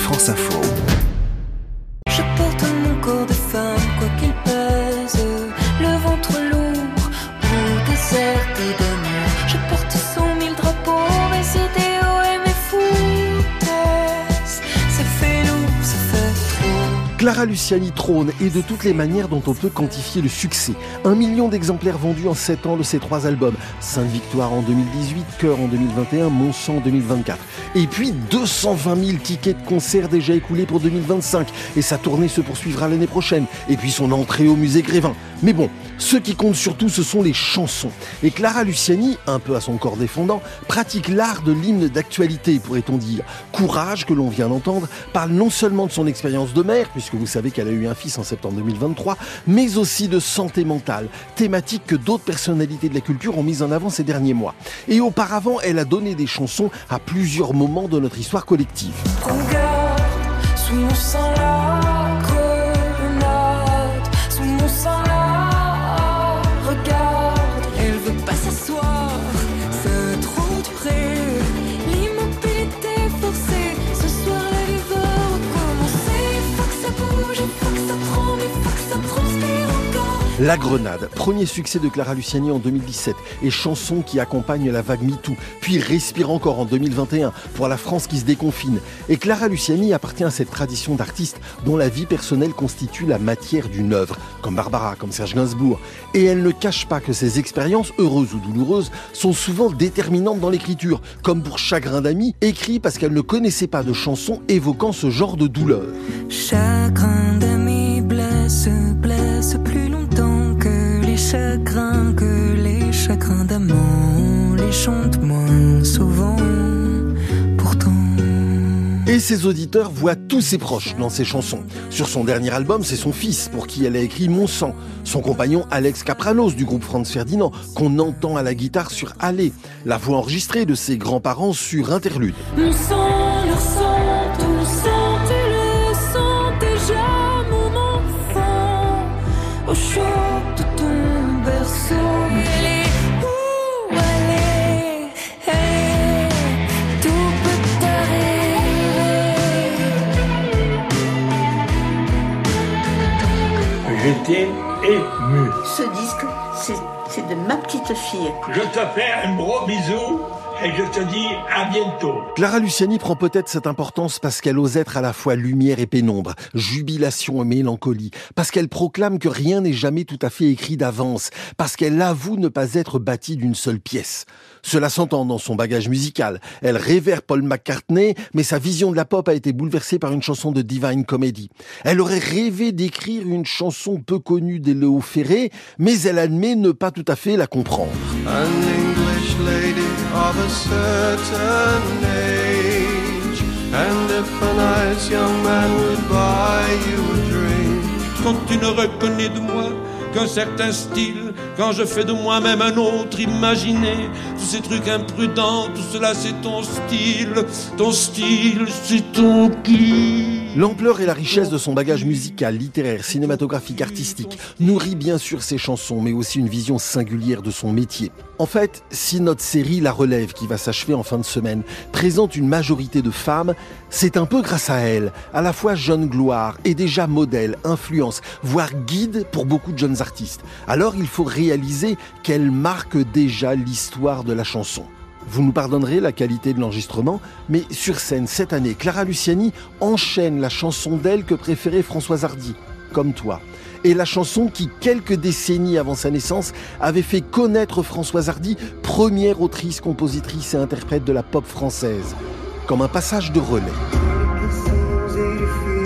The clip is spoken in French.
France Info. Je porte mon corps de femme, quoi qu'il pèse, le ventre lourd ou déserté d'amour. Je porte 100 000 drapeaux, mes idéaux et mes foutaises. Ça fait lourd, ça fait trop. Clara Luciani trône et de toutes les manières dont on peut quantifier le succès. 1 million d'exemplaires vendus en 7 ans de ses 3 albums. Sainte-Victoire en 2018, Cœur en 2021, Mon sang en 2024. Et puis 220 000 tickets de concert déjà écoulés pour 2025. Et sa tournée se poursuivra l'année prochaine. Et puis son entrée au musée Grévin. Mais bon, ce qui compte surtout, ce sont les chansons. Et Clara Luciani, un peu à son corps défendant, pratique l'art de l'hymne d'actualité, pourrait-on dire. Courage, que l'on vient d'entendre, parle non seulement de son expérience de mère, puisque vous savez qu'elle a eu un fils en septembre 2023, mais aussi de santé mentale, thématique que d'autres personnalités de la culture ont mise en avant ces derniers mois. Et auparavant, elle a donné des chansons à plusieurs moments de notre histoire collective. Regarde, sous mon sang la grenade, sous mon sang la regarde. Elle veut pas s'asseoir, c'est trop duré. L'immobilité forcée, ce soir la vie va recommencer. Faut que ça bouge, faut que ça tremble, faut que ça transpire encore. La Grenade, premier succès de Clara Luciani en 2017 et chanson qui accompagne la vague MeToo, puis Respire encore en 2021 pour la France qui se déconfine. Et Clara Luciani appartient à cette tradition d'artistes dont la vie personnelle constitue la matière d'une œuvre, comme Barbara, comme Serge Gainsbourg. Et elle ne cache pas que ces expériences, heureuses ou douloureuses, sont souvent déterminantes dans l'écriture, comme pour Chagrin d'amis, écrit parce qu'elle ne connaissait pas de chansons évoquant ce genre de douleur. Chagrin d'amis blesse, blesse plus longtemps que les chagrins d'amants les chantent moins souvent, pourtant. Et ses auditeurs voient tous ses proches dans ses chansons. Sur son dernier album, c'est son fils pour qui elle a écrit Mon sang. Son compagnon Alex Kapranos du groupe Franz Ferdinand, qu'on entend à la guitare sur Allez. La voix enregistrée de ses grands-parents sur Interlude. Mon sang, leur sang, tout le sentez-le, sentez déjà mon enfant, au chaud de ton berceau. Elle est où elle est, tout peut arriver. J'étais ému. Ce disque, c'est de ma petite fille. Je te fais un gros bisou et je te dis à bientôt. Clara Luciani prend peut-être cette importance parce qu'elle ose être à la fois lumière et pénombre, jubilation et mélancolie, parce qu'elle proclame que rien n'est jamais tout à fait écrit d'avance, parce qu'elle avoue ne pas être bâtie d'une seule pièce. Cela s'entend dans son bagage musical. Elle révère Paul McCartney, mais sa vision de la pop a été bouleversée par une chanson de Divine Comedy. Elle aurait rêvé d'écrire une chanson peu connue de Léo Ferré, mais elle admet ne pas tout à fait la comprendre. An English lady of a certain age, and if a nice young man would buy you a drink. Quand tu ne reconnais de moi qu'un certain style, quand je fais de moi-même un autre imaginé, tous ces trucs imprudents, tout cela c'est ton style, c'est ton qui. L'ampleur et la richesse de son bagage musical, littéraire, cinématographique, artistique nourrit bien sûr ses chansons, mais aussi une vision singulière de son métier. En fait, si notre série La Relève, qui va s'achever en fin de semaine, présente une majorité de femmes, c'est un peu grâce à elle, à la fois jeune gloire et déjà modèle, influence, voire guide pour beaucoup de jeunes artistes. Alors il faut réaliser qu'elle marque déjà l'histoire de la chanson. Vous nous pardonnerez la qualité de l'enregistrement, mais sur scène cette année, Clara Luciani enchaîne la chanson d'elle que préférait Françoise Hardy, Comme toi. Et la chanson qui, quelques décennies avant sa naissance, avait fait connaître Françoise Hardy, première autrice, compositrice et interprète de la pop française, comme un passage de relais.